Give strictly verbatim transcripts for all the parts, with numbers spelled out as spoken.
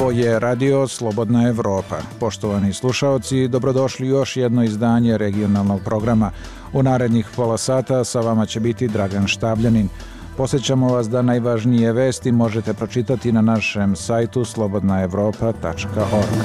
Ovo je Radio Slobodna Evropa. Poštovani slušaoci, dobrodošli u još jedno izdanje regionalnog programa. U narednih pola sata sa vama će biti Dragan Štabljanin. Podsjećamo vas da najvažnije vesti možete pročitati na našem sajtu slobodna evropa tačka org.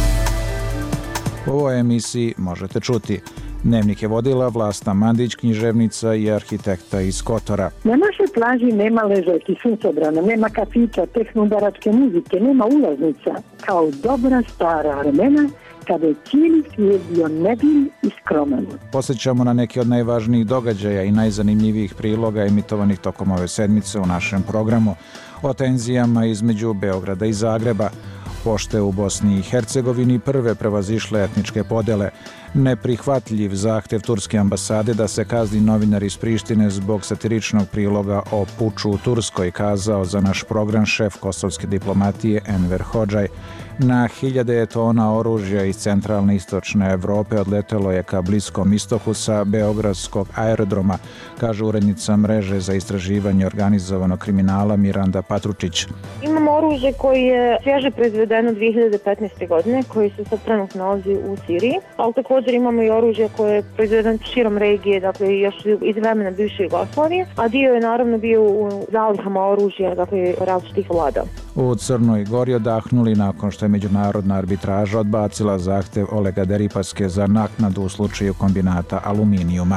U ovoj emisiji možete čuti: dnevnik je vodila Vlasta Mandić, književnica i arhitekta iz Kotora. Na našoj plaži nema ležajki, suncobrana, nema kafića, tehnudaračke muzike, nema ulaznica. Kao dobra stara vremena, kada je cijeli svijet bio nevin i skroman. Posjećamo na neke od najvažnijih događaja i najzanimljivijih priloga emitovanih tokom ove sedmice u našem programu. O tenzijama između Beograda i Zagreba, pošte u Bosni i Hercegovini prve prevazišle etničke podele, neprihvatljiv zahtev turske ambasade da se kazni novinar iz Prištine zbog satiričnog priloga o puču u Turskoj, kazao za naš program šef kosovske diplomatije Enver Hodžaj. Na hiljade tona oružja iz centralne i istočne Evrope odletelo je ka Bliskom istoku sa beogradskog aerodroma, kaže urednica mreže za istraživanje organizovanog kriminala Miranda Patručić. Imamo oružje koje je svježe proizvedeno dvije hiljade petnaeste. godine, koji se sad trenutno nalazi u Siriji, ali također imamo i oružje koje je proizvedeno širom regije, dakle još iz vremena bivše Jugoslavije, a dio je naravno bio u zalihama oružja, dakle različitih vlada. U Crnoj Gori odahnuli nakon što je međunarodna arbitraža odbacila zahtev Olega Deripaske za naknadu u slučaju kombinata aluminijuma.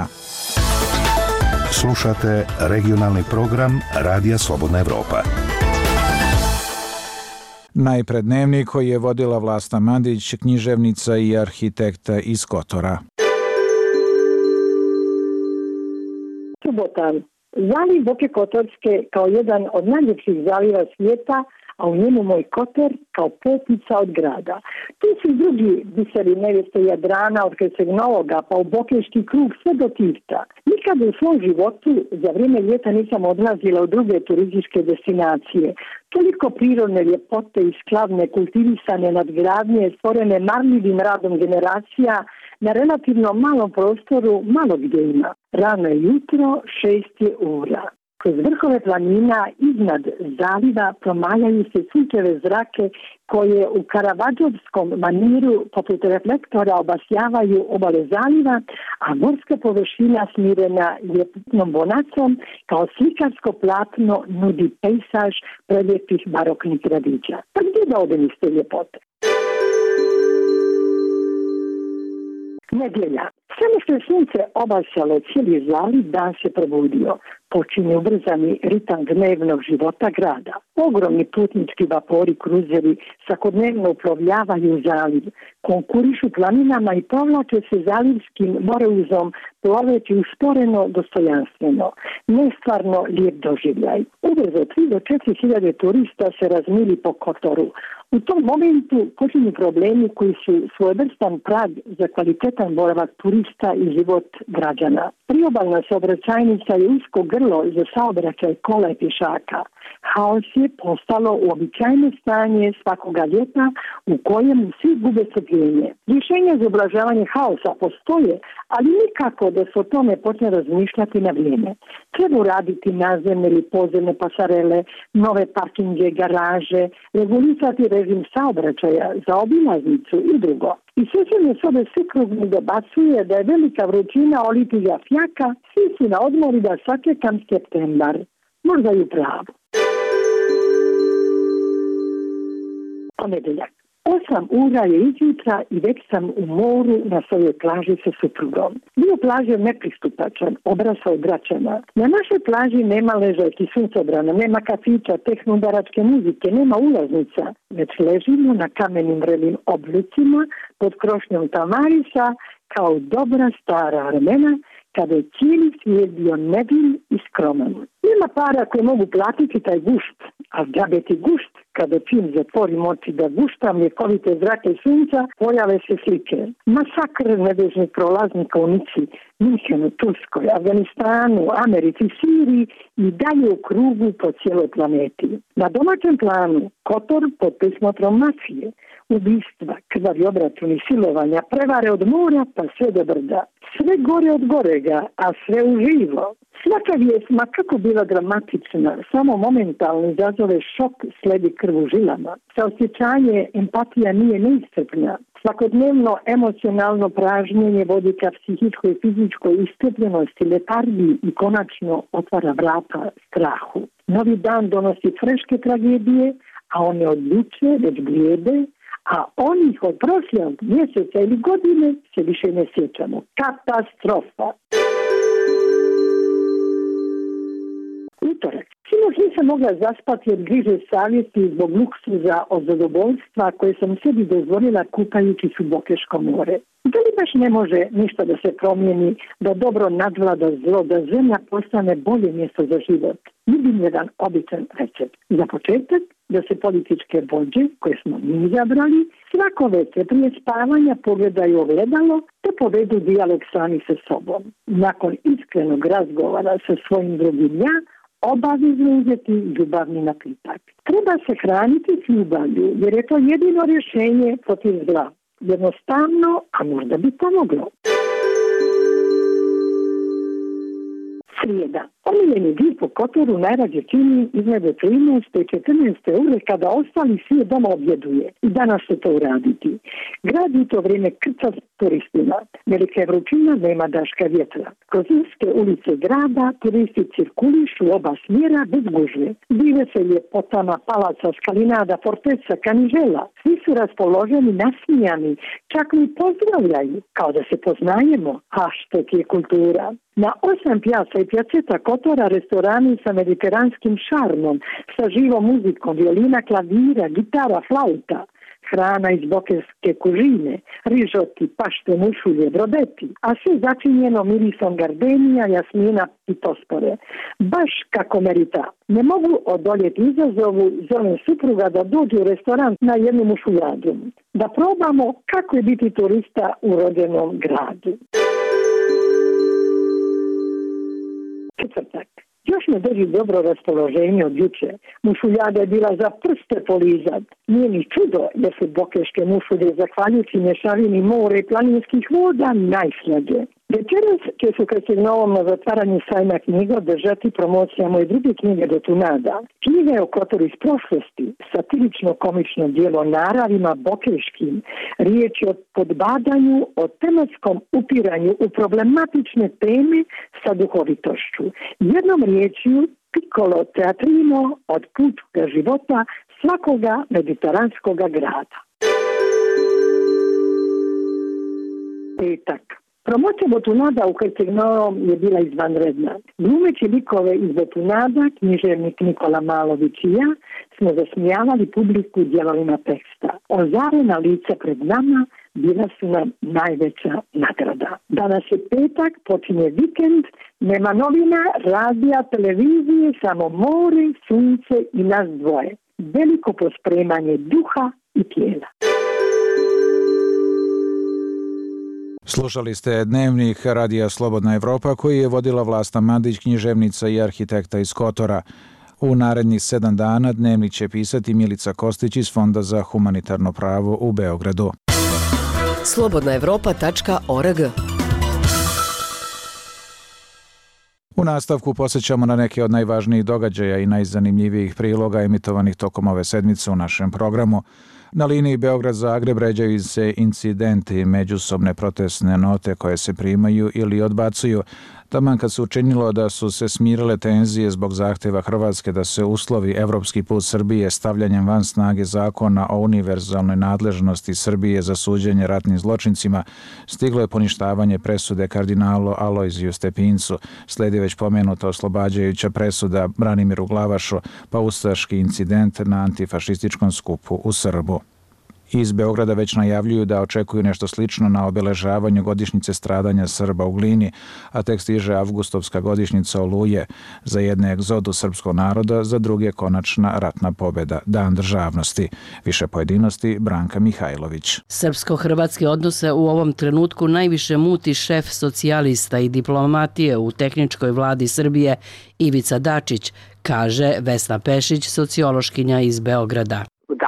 Slušate regionalni program Radija Slobodna Evropa. Najpred dnevnik koji je vodila Vlasta Mandić, književnica i arhitekta iz Kotora. Subota. Zaliv Boke Kotorske kao jedan od najljepših zaliva svijeta, a u njemu moj Kotor kao petnica od grada. Tu su i drugi biseri neveste Jadrana od Kreseg Novoga pa u Bokeški krug sve do Tivta. Nikada u svom životu za vrijeme ljeta nisam odlazila u druge turističke destinacije. Toliko prirodne ljepote i skladne kultivisane nadgradnje stvorene marljivim radom generacija na relativno malom prostoru malo gdje ima. Rano je jutro, šest je ura. Kroz vrhove planina iznad zaliva promaljaju se sunčeve zrake koje u karavadžovskom maniru poput reflektora obasjavaju obale zaliva, a morska površina smirena ljepotnom bonacom kao slikarsko platno nudi pejsaž prelijepih baroknih gradića. Pa gdje da odem iz te ljepote? Nedjelja. Samo što je sunce obasjalo cijeli zaliv, dan se probudio. Počinje ubrzani ritam dnevnog života grada. Ogromni putnički vapori, kruzeri svakodnevno uplovljavaju zaliv, konkurišu planinama i povlače se zalivskim moreuzom, ploveći usporeno, dostojanstveno. Nestvarno lijep doživljaj. Ubrzo tri do četiri hiljade turista se razmili po Kotoru. U tom momentu počinju problemi koji su svojevrstan prag za kvalitetan boravak turista i život građana. Priobalna saobraćajnica je usko grlo za saobraćaj kola i pješaka. Haos je postalo uobičajeno stanje svakoga ljeta u kojem svi gube strpljenje. Rješenja za ublažavanje haosa postoje, ali nikako da se o tome počne razmišljati na vrijeme. Treba uraditi nazemne ili podzemne pasarele, nove parkinge, garaže, regulirati režim saobraćaja za obilaznicu i drugo. I susjedne sobe sve krugno dobacuje da je velika vrućina oliti ga fjaka, svi su na odmori da sačekam septembar. Možda i pravo. Ponedjeljak. Osam ura je izjutra i već sam u moru na svojoj plaži sa suprugom. Dio plaže je nepristupačan, obrasao od braćana. Na našoj plaži nema ležajki, suncobrana, nema kafića, tehnudaračke muzike, nema ulaznica, već ležimo na kamenim vrelnim oblicima pod krošnjom tamarisa kao dobra stara vremena, kada je cijeli svijet bio nevin i skroman. Nema para koje mogu platiti taj gušt, a džabeti gušt, kada čim zatvorim oči da guštam ljekovite zrake sunca, pojave se slike. Masakr nedežnih prolaznika u Nici, Minhenu, Turskoj, Afganistanu, Americi, Siriji i dalje u krugu po cijeloj planeti. Na domaćem planu Kotor pod prismotrom mafije, ubistva, krvavi obračuni, silovanja, prevare od mora pa sve do brda. Sve gore od gorega, a sve uživo. Svaka vijest, ma kako bila dramatična, samo momentalno izazove šok, sledi krv u žilama. Saosjećanje, empatija nije neiscrpna. Svakodnevno emocionalno pražnjenje vodi ka psihičkoj i fizičkoj iscrpljenosti, letargiji i konačno otvara vrata strahu. Novi dan donosi freške tragedije, a one od juče već blijede, a onih od prošlog mjeseca ili godine se više ne sjećamo. Katastrofa! Utorak. Sinoć nisam mogla zaspati od griže savjesti zbog luksuza od zadovoljstva koje sam sebi dozvolila kupajući se u Bokeško more. Da li baš ne može ništa da se promijeni, da dobro nadvlada zlo, da zemlja postane bolje mjesto za život? Vidim jedan običan recept. Za početak, da se političke vođe, koje smo mi izabrali, svako večer prije spavanja pogledaju ogledalo te povedu dijalog sami sa sobom. Nakon iskrenog razgovora sa svojim drugim ja, obavezno uzeti ljubavni napitak. Treba se hraniti s ljubavlju, jer je to jedino rješenje protiv zla. Jednostavno, a možda bi pomoglo. Srijeda. Omiljeni dio po Kotoru najrađe čini između trinaeste i četrnaeste ure kada ostali svijet doma objeduje. I danas će to uraditi. Grad u to vrijeme krca s turistima. Velika je vrućina, nema daška vjetra. Kroz uske ulice grada turisti cirkulišu oba smjera bez gužve. Dive se ljepotama palaca, skalinada, forteca, kanižela. Svi su raspoloženi, nasmijani, čak mi pozdravljaju, kao da se poznajemo. A što ti je kultura? Na osam pjaca i pjaceta Kotora restorani sa mediteranskim šarmom, sa živom muzikom, violina, klavira, gitara, flauta, hrana iz bokeske kužine, rižoti, pašte, mušulje, brodeti, a sve začinjeno mirisom gardenija, jasmina i tospore. Baš kako merita. Ne mogu odoljeti izazovu, zovem supruga da dođe u restoran na jednu mušuljadu. Da probamo kako je biti turista u rođenom gradu. Četvrtak. Još ne drži dobro raspoloženje od juče. Mušuljada je bila za prste polizat. Nije ni čudo jer su bokeške mušulje zahvaljujući mješavini more i planinskih voda najslađe. Večeras će se Krčegnovom na zatvaranju sajma knjiga održati promocija moje druge knjige do Tunada. Knjiga je o Kotoru iz prošlosti, satirično-komično djelo naravima bokeškim. Riječ je o podbadanju, o tematskom upiranju u problematične teme sa duhovitošću. Jednom riječju piccolo teatrino od pučkoga života svakoga mediteranskoga grada. Petak. Promocija Botunada u Herceg-Novom je bila izvanredna. Glumeći likove iz Botunada, književnik Nikola Malović i ja, smo zasmijavali publiku dijelovima teksta. Ozarena lica pred nama bila su nam najveća nagrada. Danas je petak, počinje vikend, nema novina, radija, televizije, samo more, sunce i nas dvoje. Veliko pospremanje duha i tijela. Slušali ste dnevnik Radija Slobodna Evropa koji je vodila Vlasta Mandić, književnica i arhitekta iz Kotora. U narednih sedam dana dnevnik će pisati Milica Kostić iz Fonda za humanitarno pravo u Beogradu. slobodna evropa tačka org. U nastavku posjećamo na neke od najvažnijih događaja i najzanimljivijih priloga emitovanih tokom ove sedmice u našem programu. Na liniji Beograd-Zagreb ređaju se incidenti, međusobne protestne note koje se primaju ili odbacuju. Taman kad se učinilo da su se smirile tenzije zbog zahtjeva Hrvatske da se uslovi evropski put Srbije stavljanjem van snage zakona o univerzalnoj nadležnosti Srbije za suđenje ratnim zločincima, stiglo je poništavanje presude kardinalu Alojziju Stepincu, slijedi već pomenuta oslobađajuća presuda Branimiru Glavašu, pa ustaški incident na antifašističkom skupu u Srbu. Iz Beograda već najavljuju da očekuju nešto slično na obeležavanju godišnjice stradanja Srba u Glini, a tek stiže avgustovska godišnjica Oluje, za jedne egzodu srpskog naroda, za druge konačna ratna pobjeda, Dan državnosti. Više pojedinosti Branka Mihajlović. Srpsko-hrvatske odnose u ovom trenutku najviše muti šef socijalista i diplomatije u tehničkoj vladi Srbije Ivica Dačić, kaže Vesna Pešić, sociološkinja iz Beograda. Dačić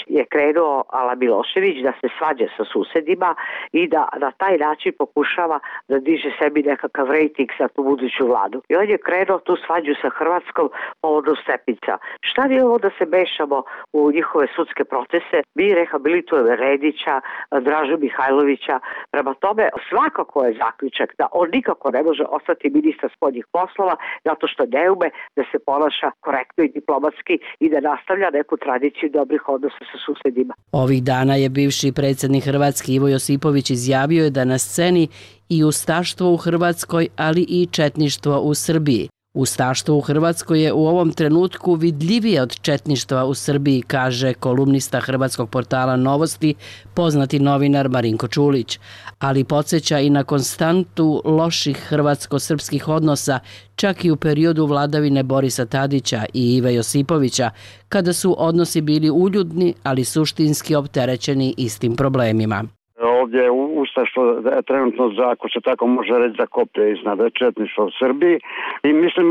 je krenuo ala Milošević da se svađa sa susedima i da na taj način pokušava da diže sebi nekakav rejting za tu buduću vladu. I on je krenuo tu svađu sa Hrvatskom povodom Stepinca. Šta mi ovo da se mešamo u njihove sudske procese? Mi rehabilitujemo Redića, Dražu Mihajlovića. Prema tome, svakako je zaključak da on nikako ne može ostati ministar spoljnih poslova zato što ne ume da se ponaša korektno i diplomatski i da nastavlja neku tradiciju dobrih odnosa sa susedima. Ovih dana je bivši predsjednik Hrvatske Ivo Josipović izjavio je da na sceni i ustaštvo u Hrvatskoj, ali i četništvo u Srbiji. Ustaštvo u Hrvatskoj je u ovom trenutku vidljivije od četništva u Srbiji, kaže kolumnista hrvatskog portala Novosti, poznati novinar Marinko Čulić, ali podsjeća i na konstantu loših hrvatsko-srpskih odnosa, čak i u periodu vladavine Borisa Tadića i Ive Josipovića, kada su odnosi bili uljudni, ali suštinski opterećeni istim problemima. Ovdje ustaštvo trenutno, ako se tako može reći, za koplje iznad četništva u Srbiji i mislim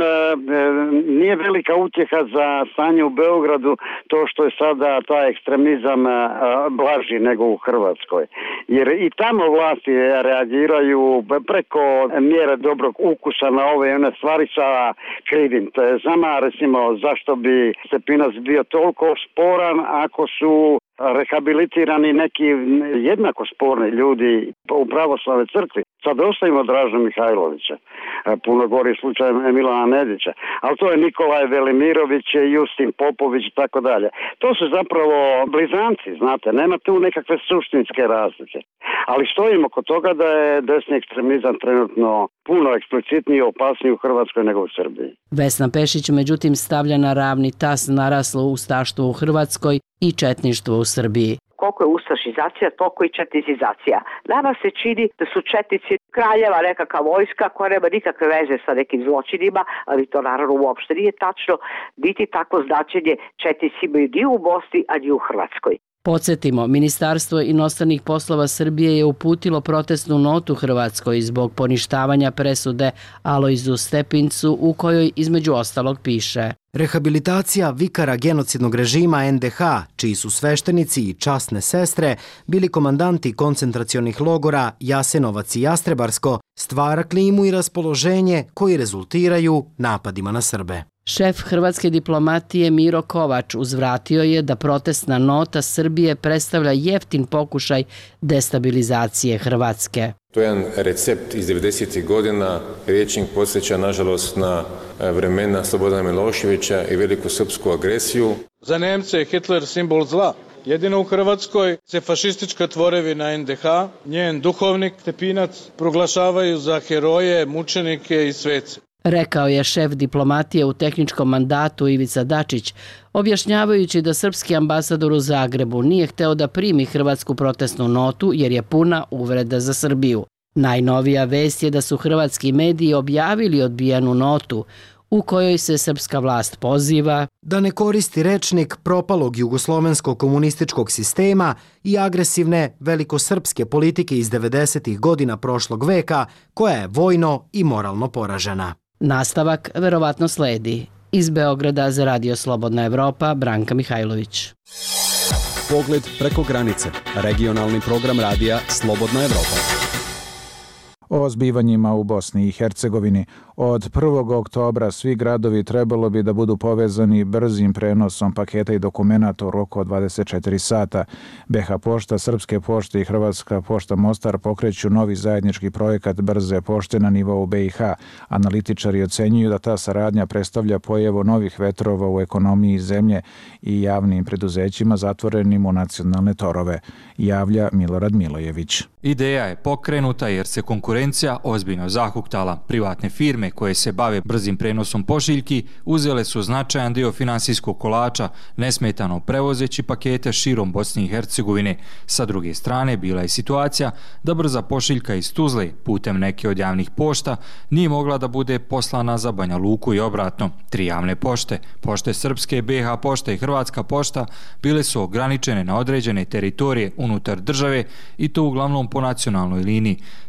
nije velika utjeha za stanje u Beogradu to što je sada taj ekstremizam blaži nego u Hrvatskoj. Jer i tamo vlasti reagiraju preko mjere dobrog ukusa na ove one stvari sa krivim. To je znamo, recimo, zašto bi Stepinac bio toliko sporan ako su rehabilitirani neki jednako sporni ljudi u pravoslavnoj crkvi. Sad ostavimo Dražu Mihajlovića, puno gori slučaj Milana Nedića, ali to je Nikolaj Velimirović, Justin Popović i tako dalje. To su zapravo blizanci, znate, nema tu nekakve suštinske razlike. Ali stojimo kod toga da je desni ekstremizam trenutno puno eksplicitniji i opasniji u Hrvatskoj nego u Srbiji. Vesna Pešić međutim stavlja na ravni tas naraslo ustaštvo u Hrvatskoj i četništvo u Srbiji. Koliko je ustašizacija, toliko i četnizizacija. Nama se čini da su četnici kraljeva nekakva vojska koja nema nikakve veze sa nekim zločinima, ali to naravno uopšte nije tačno, niti tako značenje četnici imaju ni u Bosni, a ni u Hrvatskoj. Podsjetimo, Ministarstvo inostranih poslova Srbije je uputilo protestnu notu Hrvatskoj zbog poništavanja presude Alojzu Stepincu u kojoj između ostalog piše: rehabilitacija vikara genocidnog režima en de ha, čiji su sveštenici i časne sestre bili komandanti koncentracionih logora Jasenovac i Jastrebarsko, stvara klimu i raspoloženje koji rezultiraju napadima na Srbe. Šef hrvatske diplomatije Miro Kovač uzvratio je da protestna nota Srbije predstavlja jeftin pokušaj destabilizacije Hrvatske. To je jedan recept iz devedesetih godina, rječnik podsjeća nažalost na vremena Slobodana Miloševića i veliku srpsku agresiju. Za Nemce je Hitler simbol zla. Jedino u Hrvatskoj se fašistička tvorevina en de ha, njen duhovnik Stepinac, proglašavaju za heroje, mučenike i svece. Rekao je šef diplomatije u tehničkom mandatu Ivica Dačić, objašnjavajući da srpski ambasador u Zagrebu nije hteo da primi hrvatsku protestnu notu jer je puna uvreda za Srbiju. Najnovija vest je da su hrvatski mediji objavili odbijenu notu u kojoj se srpska vlast poziva da ne koristi rečnik propalog jugoslovenskog komunističkog sistema i agresivne velikosrpske politike iz devedesetih godina prošlog veka, koja je vojno i moralno poražena. Nastavak verovatno sledi. Iz Beograda za Radio Slobodna Evropa, Branka Mihajlović. Pogled preko granice. Regionalni program radija Slobodna Evropa. O zbivanjima u Bosni i Hercegovini. Od prvog oktobra svi gradovi trebalo bi da budu povezani brzim prenosom paketa i dokumenata u roku od dvadeset četiri sata. be ha pošta, Srpske pošte i Hrvatska pošta Mostar pokreću novi zajednički projekat brze pošte na nivou be i ha. Analitičari ocenjuju da ta saradnja predstavlja pojavu novih vetrova u ekonomiji zemlje i javnim preduzećima zatvorenim u nacionalne torove, javlja Milorad Milojević. Ideja je pokrenuta jer se konkurencija ozbiljno zahuktala. Privatne firme koje se bave brzim prenosom pošiljki uzele su značajan dio finansijskog kolača, nesmetano prevozeći pakete širom Bosne i Hercegovine. Sa druge strane, bila je situacija da brza pošiljka iz Tuzle putem neke od javnih pošta nije mogla da bude poslana za Banja Luku i obratno. Tri javne pošte, pošte Srpske, be ha pošta i Hrvatska pošta, bile su ograničene na određene teritorije unutar države i to uglavnom po nacionalnoj liniji.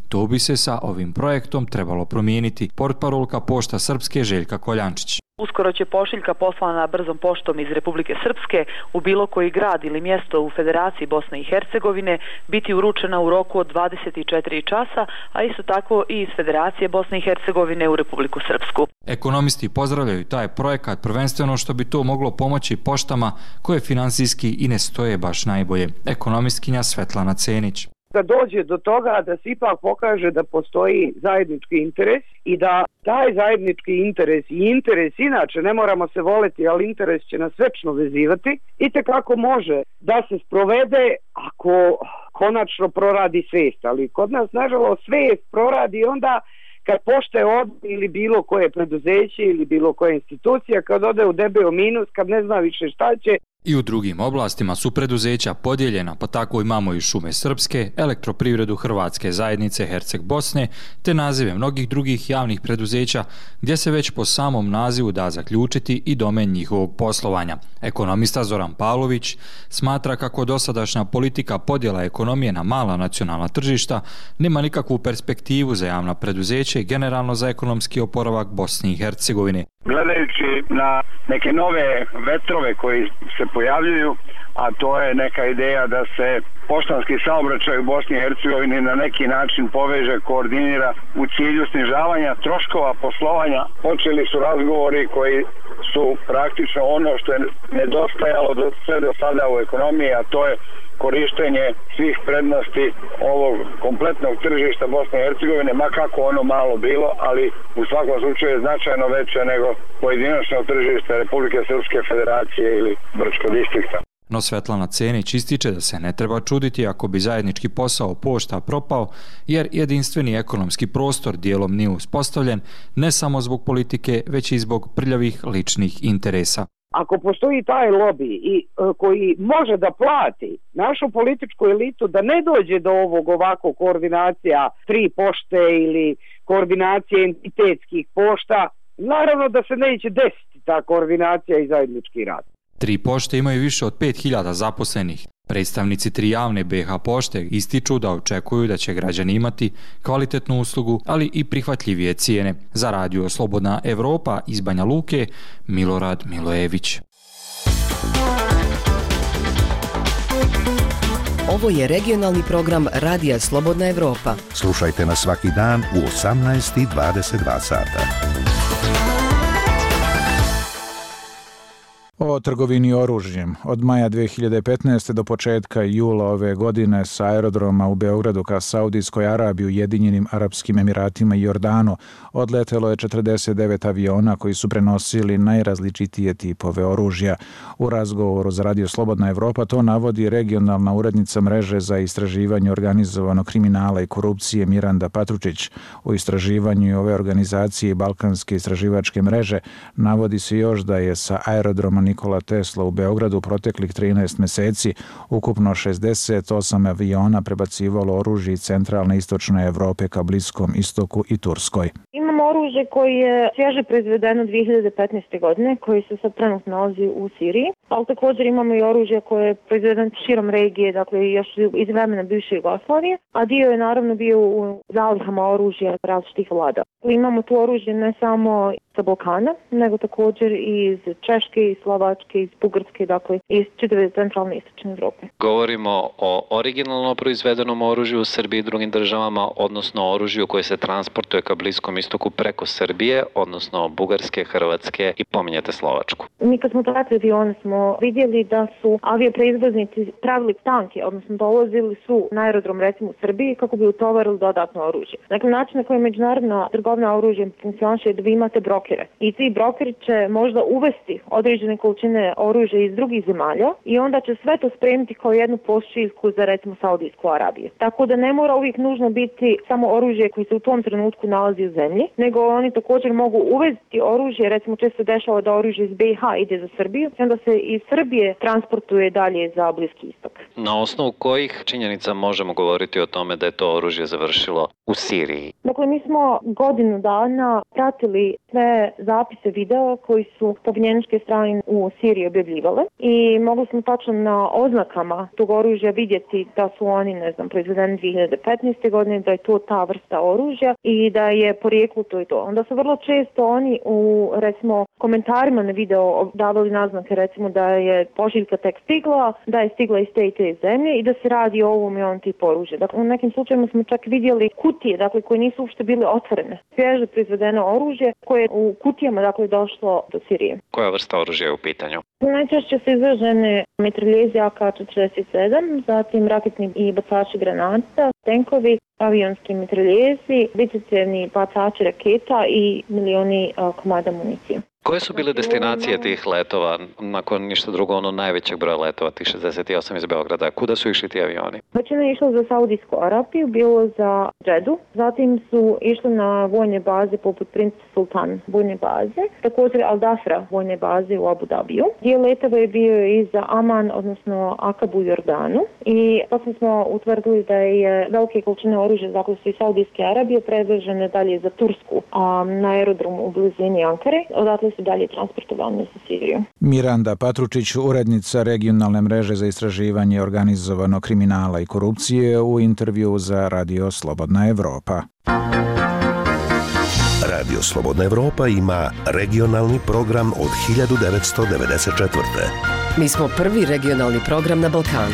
To bi se sa ovim projektom trebalo promijeniti, portparolka Pošta Srpske Željka Koljančić. Uskoro će pošiljka poslana brzom poštom iz Republike Srpske u bilo koji grad ili mjesto u Federaciji Bosne i Hercegovine biti uručena u roku od dvadeset četiri časa, a isto tako i iz Federacije Bosne i Hercegovine u Republiku Srpsku. Ekonomisti pozdravljaju taj projekat prvenstveno što bi to moglo pomoći poštama koje finansijski i ne stoje baš najbolje. Ekonomistkinja Svetlana Cenić. Da dođe do toga da se ipak pokaže da postoji zajednički interes i da taj zajednički interes i interes inače, ne moramo se voleti, ali interes će nas večno vezivati, i tekako može da se sprovede ako konačno proradi svijest. Ali kod nas, nažalost, svijest proradi onda kad pošte od ili bilo koje preduzeće ili bilo koja institucija, kad ode u debeo minus, kad ne zna više šta će. I u drugim oblastima su preduzeća podijeljena, pa tako imamo i Šume Srpske, Elektroprivredu Hrvatske zajednice Herceg Bosne, te nazive mnogih drugih javnih preduzeća gdje se već po samom nazivu da zaključiti i domen njihovog poslovanja. Ekonomista Zoran Pavlović smatra kako dosadašnja politika podjela ekonomije na mala nacionalna tržišta nema nikakvu perspektivu za javna preduzeća i generalno za ekonomski oporavak Bosne i Hercegovine. Gledajući na neke nove vetrove koji se pojavljuju, a to je neka ideja da se poštanski saobraćaj u Bosni i Hercegovini na neki način poveže, koordinira u cilju snižavanja troškova poslovanja. Počeli su razgovori koji su praktično ono što je nedostajalo do, sve do sada u ekonomiji, a to je korištenje svih prednosti ovog kompletnog tržišta Bosne i Hercegovine, ma kako ono malo bilo, ali u svakom slučaju je značajno veće nego pojedinačno tržište Republike Srpske Federacije ili Brčkog distrikta. No Svetlana Cenić ističe da se ne treba čuditi ako bi zajednički posao pošta propao, jer jedinstveni ekonomski prostor dijelom nije uspostavljen ne samo zbog politike, već i zbog prljavih ličnih interesa. Ako postoji taj lobi i e, koji može da plati našu političku elitu da ne dođe do ovog ovako koordinacija tri pošte ili koordinacije entitetskih pošta, naravno da se neće desiti ta koordinacija i zajednički rad. Tri pošte imaju više od pet hiljada zaposlenih. Predstavnici tri javne B H pošte ističu da očekuju da će građani imati kvalitetnu uslugu, ali i prihvatljivije cijene. Za radio Slobodna Evropa iz Banja Luke, Milorad Milojević. Ovo je regionalni program Radija Slobodna Evropa. Slušajte nas svaki dan u osamnaest i dvadeset dva sata. O trgovini oružjem. Od maja dve hiljade petnaeste. do početka jula ove godine sa aerodroma u Beogradu ka Saudijskoj Arabiji, Ujedinjenim Arapskim Emiratima i Jordanu odletelo je četrdeset devet aviona koji su prenosili najrazličitije tipove oružja. U razgovoru za Radio Slobodna Evropa to navodi regionalna urednica mreže za istraživanje organizovanog kriminala i korupcije Miranda Patručić. U istraživanju ove organizacije i Balkanske istraživačke mreže navodi se još da je sa aerodroma Nikola Tesla u Beogradu proteklih trinaest mjeseci ukupno šezdeset osam aviona prebacivalo oružje iz centralne i istočne Evrope ka Bliskom istoku i Turskoj. Imamo oružje koje je svježe proizvedeno dvije hiljade petnaeste. godine, koji se sad trenutno nalazi u Siriji, ali također imamo i oružje koje je proizvedeno širom regije, dakle još iz vremena bivše Jugoslavije, a dio je naravno bio u zalihama oružja različitih vlada. Imamo tu oružje ne samo sa Balkana, nego također i iz Češke, iz Slovačke, iz Bugarske, dakle iz čitave centralne i istočne Evrope. Govorimo o originalno proizvedenom oružju u Srbiji i drugim državama, odnosno oružju koje se transportuje ka Bliskom istoku preko Srbije, odnosno Bugarske, Hrvatske i pominjete Slovačku. Mi kad smo pratili avione smo vidjeli da su aviopreizvoznici pravili tanke, odnosno dolazili su na aerodrom recimo u Srbiji kako bi utovarili dodatno oružje. Dakle, način na koji je međunarodna trgovina oružjem funkcioniše je da vi imate brokere. I ti brokeri će možda uvesti određene količine oružja iz drugih zemalja i onda će sve to spremiti kao jednu pošiljku za recimo Saudijsku Arabiju. Tako da ne mora uvijek nužno biti samo oružje koji se u tom trenutku nalazi u zemlji, nego oni također mogu uvesti oružje, recimo često dešava da oružje iz B i H ide za Srbiju i onda se iz Srbije transportuje dalje za Bliski istok. Na osnovu kojih činjenica možemo govoriti o tome da je to oružje završilo u Siriji? Dakle, mi smo godinu dana pratili sve zapise videa koji su pobunjeničke strane u Siriji objavljivale i mogli smo tačno na oznakama tog oružja vidjeti da su oni, ne znam, proizvedeni dvije hiljade petnaeste. godine, da je to ta vrsta oružja i da je porijeklo to i to. Onda su vrlo često oni u, recimo, komentarima na video davali naznake, recimo, da je pošiljka tek stigla, da je stigla iz te i te zemlje i da se radi o ovom i ovom tipu oružja. Dakle, u nekim slučajima smo čak vidjeli kutije, dakle, koje nisu uopšte bile otvorene. Svježe proizvedeno oružje koje je u kutijama, dakle, došlo do Sirije. Koja vrsta oružja je u pitanju? Najčešće su izražene mitraljezi A K četrdeset sedam, zatim raketni i bacači granata, tenkovi, avionski mitraljezi, višecjevni bacači raketa i milioni a, komada municije. Koje su bile destinacije tih letova, nakon ništa drugo, ono najvećeg broja letova, tih šezdeset osam iz Beograda? Kuda su išli ti avioni? Većina je išla za Saudijsku Arabiju, bilo za Džedu, zatim su išli na vojne baze poput Prince Sultan vojne baze, također Al Dafra vojne baze u Abu Dhabiju. Dio letova je bio i za Aman, odnosno Akabu u Jordanu i potom smo utvrdili da je velike količine oružja, dakle su iz Saudijske Arabije, prevežene dalje za Tursku, a na aerodromu u blizini Ankare, odatle su dalje transportovane za Siriju. Miranda Patručić, urednica regionalne mreže za istraživanje organizovanog kriminala i korupcije, u intervju za Radio Slobodna Evropa. Radio Slobodna Evropa ima regionalni program od hiljadu devetsto devedeset četvrte. Mi smo prvi regionalni program na Balkanu.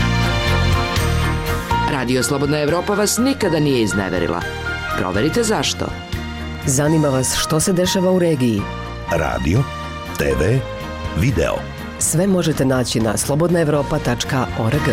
Radio Slobodna Evropa vas nikada nije izneverila. Proverite zašto. Zanima vas što se dešava u regiji. Radio, te ve, video. Sve možete naći na slobodna evropa tačka org.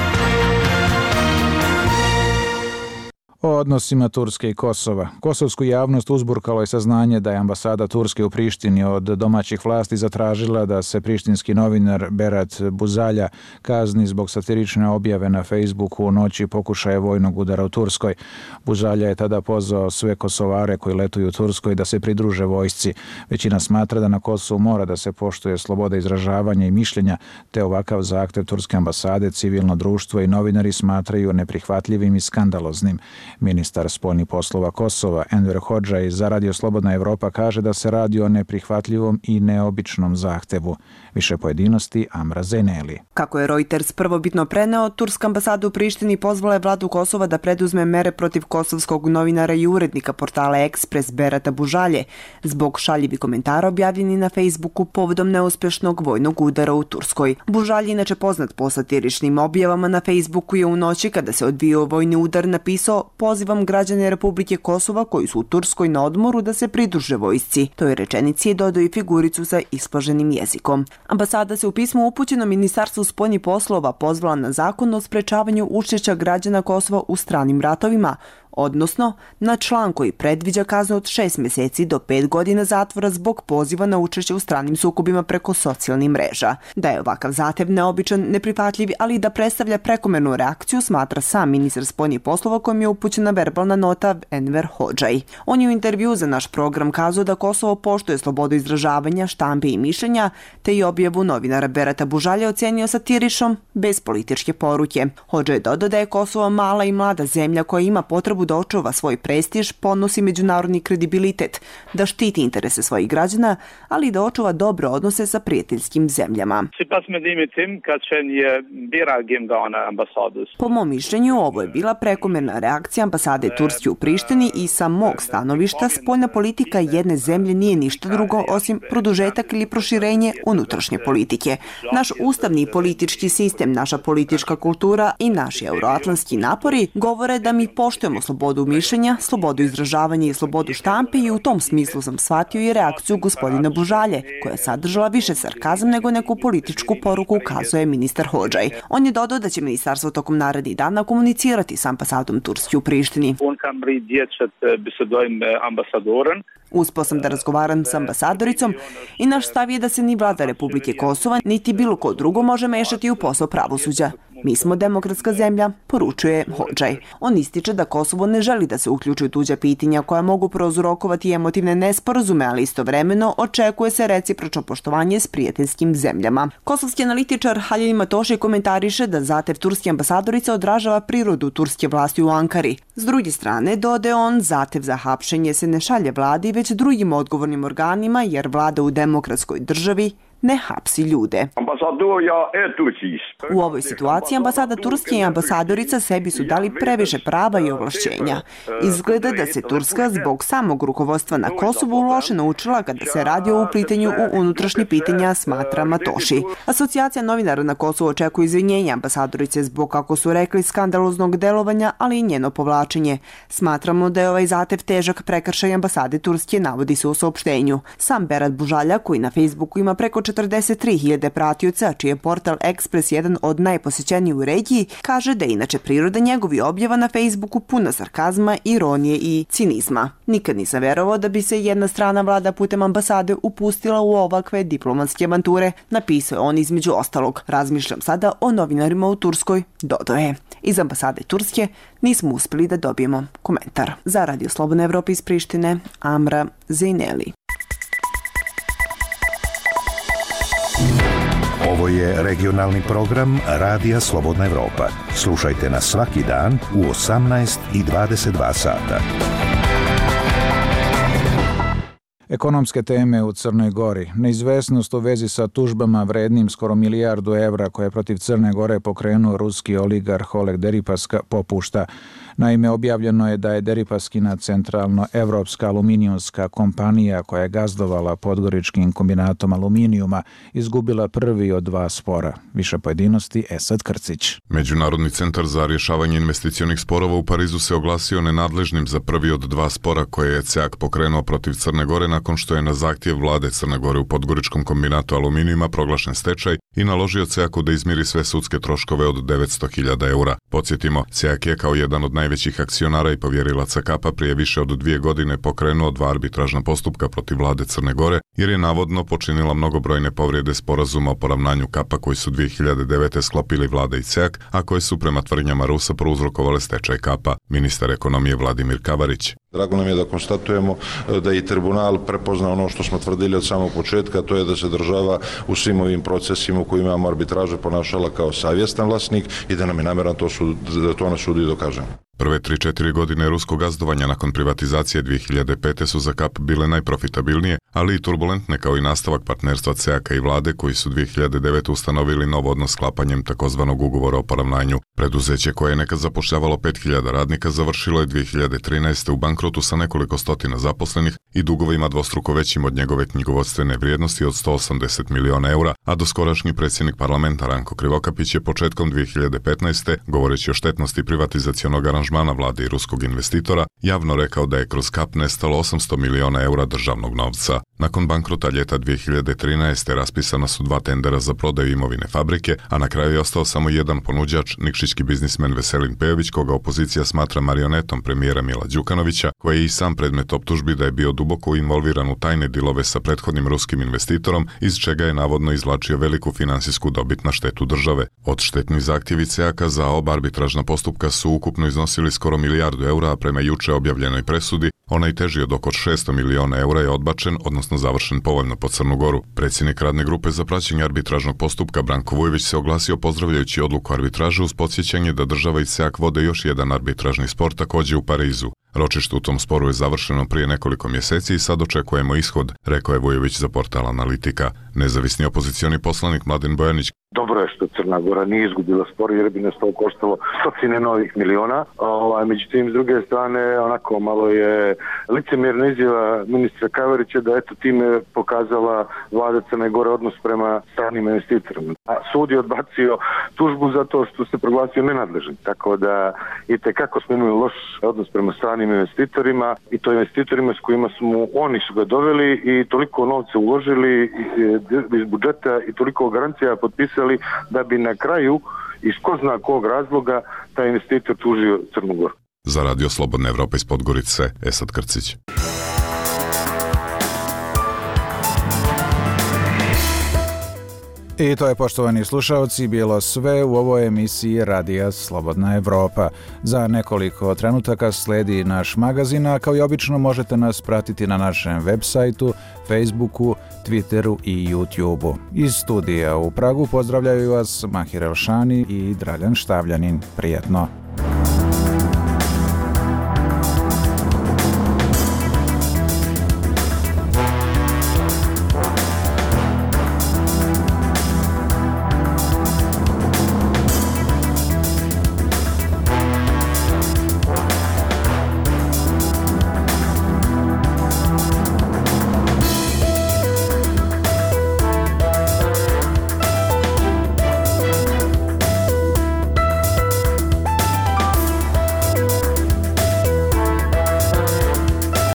O odnosima Turske i Kosova. Kosovsku javnost uzburkalo je saznanje da je ambasada Turske u Prištini od domaćih vlasti zatražila da se prištinski novinar Berat Buzalja kazni zbog satirične objave na Facebooku u noći pokušaja vojnog udara u Turskoj. Buzalja je tada pozvao sve Kosovare koji letuju u Turskoj da se pridruže vojsci. Većina smatra da na Kosovu mora da se poštuje sloboda izražavanja i mišljenja, te ovakav zahtev Turske ambasade civilno društvo i novinari smatraju neprihvatljivim i skandaloznim. Ministar spoljnih poslova Kosova Enver Hodžaj za Radio Slobodna Evropa kaže da se radi o neprihvatljivom i neobičnom zahtevu. Više pojedinosti Amra Zeneli. Kako je Reuters prvobitno preneo, turska ambasada u Prištini pozvala je vladu Kosova da preduzme mere protiv kosovskog novinara i urednika portala Ekspres Berata Bužalje zbog šaljivih komentara objavljeni na Facebooku povodom neuspješnog vojnog udara u Turskoj. Bužalje, inače poznat po satiričnim objavama na Facebooku, je u noći kada se odvijao vojni udar napisao: pozivam građane Republike Kosova koji su u Turskoj na odmoru da se pridruže vojsci. Toj rečenici je dodao i figuricu sa isplaženim jezikom. Ambasada se u pismu upućeno Ministarstvu spoljnih poslova pozvala na zakon o sprečavanju učešća građana Kosova u stranim ratovima, odnosno na član koji predviđa kaznu od šest mjeseci do pet godina zatvora zbog poziva na učešće u stranim sukobima preko socijalnih mreža. Da je ovakav zahtev neobičan, neprihvatljiv, ali i da predstavlja prekomernu reakciju, smatra sam ministar spoljnih poslova kojem je upućena verbalna nota Enver Hodžaj. On je u intervju za naš program kazao da Kosovo poštuje slobodu izražavanja, štampe i mišljenja, te i objavu novinara Berata Bužalja ocenio satiričnom, bez političke poruke. Hodžaj je dodao da je Kosovo mala i mlada zemlja koja ima potrebu da očuva svoj prestiž, ponosi međunarodni kredibilitet, da štiti interese svojih građana, ali i da očuva dobre odnose sa prijateljskim zemljama. Po mom mišljenju, ovo je bila prekomerna reakcija ambasade Turske u Prištini i sa mog stanovišta spoljna politika jedne zemlje nije ništa drugo osim produžetak ili proširenje unutrašnje politike. Naš ustavni i politički sistem, naša politička kultura i naši euroatlantski napori govore da mi poštujemo slobodu mišljenja, slobodu izražavanja i slobodu štampe i u tom smislu sam shvatio i reakciju gospodina Bužalje, koja je sadržala više sarkazam nego neku političku poruku, ukazuje ministar Hodžaj. On je dodao da će ministarstvo tokom narednih dana komunicirati s ambasadom Turske u Prištini. Uspio sam da razgovaram s ambasadoricom i naš stav je da se ni vlada Republike Kosova niti bilo ko drugo može mešati u posao pravosuđa. Mi smo demokratska zemlja, poručuje Hodžaj. On ističe da Kosovo ne želi da se uključi u tuđa pitanja koja mogu prouzrokovati emotivne nesporazume, ali istovremeno očekuje se recipročno poštovanje s prijateljskim zemljama. Kosovski analitičar Halil Matoši komentariše da zahtev turske ambasadorice odražava prirodu turske vlasti u Ankari. S druge strane, dodaje on, zahtev za hapšenje se ne šalje vladi, već drugim odgovornim organima, jer vlada u demokratskoj državi ne hapsi ljude. U ovoj situaciji ambasada Turske i ambasadorica sebi su dali previše prava i ovlašćenja. Izgleda da se Turska zbog samog rukovodstva na Kosovu loše naučila kada se radi o uplitanju u unutrašnje pitanja, smatra Matoši. Asocijacija novinara na Kosovu očekuje izvinjenja ambasadorice zbog, kako su rekli, skandaloznog delovanja, ali i njeno povlačenje. Smatramo da je ovaj zahtev težak prekršaj ambasade Turske, navodi se u saopštenju. Sam Berat Bužalja, koji na Facebooku ima preko četrdeset tri hiljade pratioca, čiji je portal Ekspres jedan od najposećenijih u regiji, kaže da je inače priroda njegovi objava na Facebooku puna sarkazma, ironije i cinizma. Nikad nisam verovao da bi se jedna strana vlada putem ambasade upustila u ovakve diplomatske avanture, napisao je on između ostalog. Razmišljam sada o novinarima u Turskoj, dodao je. Iz ambasade Turske nismo uspjeli da dobijemo komentar. Za Radio Slobodna Evropa iz Prištine, Amra Zejneli. Ovo je regionalni program Radija Slobodna Evropa. Slušajte nas svaki dan u osamnaest i dvadeset dva sata. Ekonomske teme u Crnoj Gori. Neizvesnost u vezi sa tužbama vrednim skoro milijardu evra koje je protiv Crne Gore pokrenuo ruski oligarh Oleg Deripaska popušta. Naime, objavljeno je da je Deripaskina centralno-evropska aluminijumska kompanija koja je gazdovala podgoričkim kombinatom aluminijuma izgubila prvi od dva spora. Više pojedinosti, Esad Krcić. Međunarodni centar za rješavanje investicionih sporova u Parizu se oglasio nenadležnim za prvi od dva spora koje je C E A K pokrenuo protiv Crne Gore nakon što je na zahtjev vlade Crne Gore u podgoričkom kombinatu aluminijuma proglašen stečaj i naložio C E A K-u da izmiri sve sudske troškove od devetsto hiljada eura. Podsjetimo, C E A K je kao jedan od najvećih akcionara i povjerilaca Kapa prije više od dvije godine pokrenuo dva arbitražna postupka protiv vlade Crne Gore jer je navodno počinila mnogobrojne povrede sporazuma o poravnanju Kapa koji su dvije hiljade devete sklopili vlada i C E A K, a koje su prema tvrdnjama Rusa prouzrokovale stečaj Kapa. Ministar ekonomije Vladimir Kavarić. Drago nam je da konstatujemo da je tribunal prepoznao ono što smo tvrdili od samog početka, to je da se država u svim ovim procesima u kojima imamo arbitraže ponašala kao savjestan vlasnik i da nam je namjeran to, sud, da to na sudu i dokažemo. Prve tri četiri godine ruskog gazdovanja nakon privatizacije dvije hiljade pete su za Kap bile najprofitabilnije, ali i turbulentne kao i nastavak partnerstva C E A K-a i vlade koji su dvije hiljade devete ustanovili nov odnos sklapanjem takozvanog ugovora o poravnanju. Preduzeće koje je nekad zapošljavalo pet hiljada radnika završilo je dvije hiljade trinaeste u bankrotu sa nekoliko stotina zaposlenih i dugovima dvostruko većim od njegove knjigovodstvene vrijednosti od sto osamdeset miliona eura, a doskorašnji predsjednik parlamenta Ranko Krivokapić je početkom dvije hiljade petnaeste, govoreći o štetnosti privatizacionog aranžmana vlade i ruskog investitora, javno rekao da je kroz Kap nestalo osamsto miliona eura državnog novca. Nakon bankrota ljeta dvije hiljade trinaeste raspisana su dva tendera za prodaju imovine fabrike, a na kraju je ostao samo jedan ponuđač, nikšićki biznismen Veselin Pejović, koga opozicija smatra marionetom premijera Mila Đukanovića, koji je i sam predmet optužbi da je bio duboko involviran u tajne dilove sa prethodnim ruskim investitorom, iz čega je navodno izvlačio veliku finansijsku dobit na štetu države. Odštetni zahtjevi C E A K-a za oba arbitražna postupka su ukupno iznosili skoro milijardu eura, a prema juče objavljenoj presudi, onaj teži od oko šesto miliona eura je odbačen, odnosno završen povoljno po Crnu Goru. Predsjednik radne grupe za praćenje arbitražnog postupka Branko Vujović se oglasio pozdravljajući odluku arbitraže uz podsjećanje da država i C E A K vode još jedan arbitražni spor također u Parizu. Ročište u tom sporu je završeno prije nekoliko mjeseci i sad očekujemo ishod, rekao je Vujović za portal Analitika. Nezavisni opozicioni poslanik Mladen Bojanić. Dobro je što Crna Gora nije izgubila spor jer bi nas to koštalo stotine novih miliona. Ovaj, međutim, s druge strane, onako malo je licemjerna izjava ministra Kavarića da eto time pokazala vlada Crne Gore odnos prema stranim investitorima. A sud je odbacio tužbu zato što se proglasio nenadležan. Tako da i tekako smo imali loš odnos prema stranim investitorima i to investitorima s kojima smo, oni su ga doveli i toliko novca uložili iz budžeta i toliko garancija potpisali da bi na kraju iz ko zna kog razloga taj investitor tužio Crnu Goru. Za Radio Slobodna Evropa iz Podgorice, Esad Krcić. I to je, poštovani slušalci, bilo sve u ovoj emisiji Radija Slobodna Evropa. Za nekoliko trenutaka sledi naš magazin, a kao i obično možete nas pratiti na našem web sajtu, Facebooku, Twitteru i YouTubeu. Iz studija u Pragu pozdravljaju vas Mahir Elšani i Dragan Štavljanin. Prijetno!